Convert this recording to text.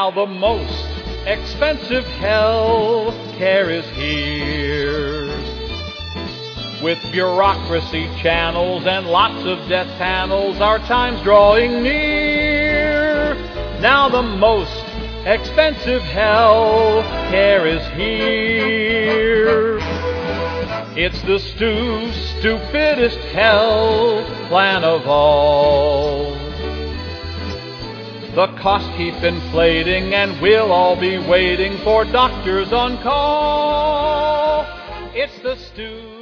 Now the most expensive health care is here, with bureaucracy channels and lots of death panels. Our time's drawing near. Now the most expensive health care is here. It's the stupidest health plan of all. The costs keep inflating, and we'll all be waiting for doctors on call. It's the